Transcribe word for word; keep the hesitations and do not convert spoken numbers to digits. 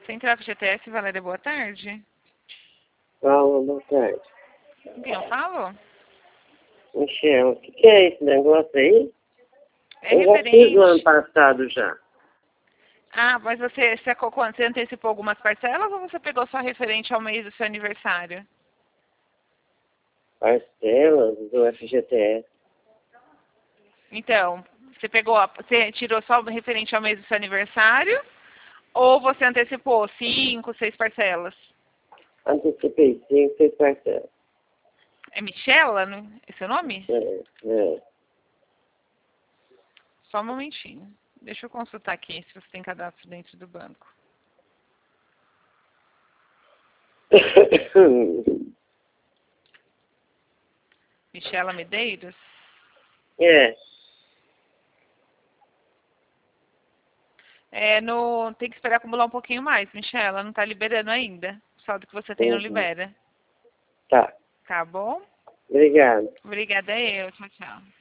Central F G T S, Valéria, boa tarde. Fala, boa tarde. Com quem eu falo? Michel, o que, que é esse negócio aí? É eu já referente... fiz no ano passado já. Ah, mas você, você, você antecipou algumas parcelas ou você pegou só referente ao mês do seu aniversário? Parcelas do F G T S. Então, você pegou, a- você tirou só referente ao mês do seu aniversário ou você antecipou cinco, seis parcelas? Antecipei cinco, seis parcelas. É Michela, não? É seu nome? É, é. Só um momentinho. Deixa eu consultar aqui se você tem cadastro dentro do banco. Michela Medeiros? é. É, no, tem que esperar acumular um pouquinho mais, Michela. Não tá liberando ainda. O saldo que você tem não Uhum. libera. Tá. Tá bom? Obrigado. Obrigada, eu. Tchau, tchau.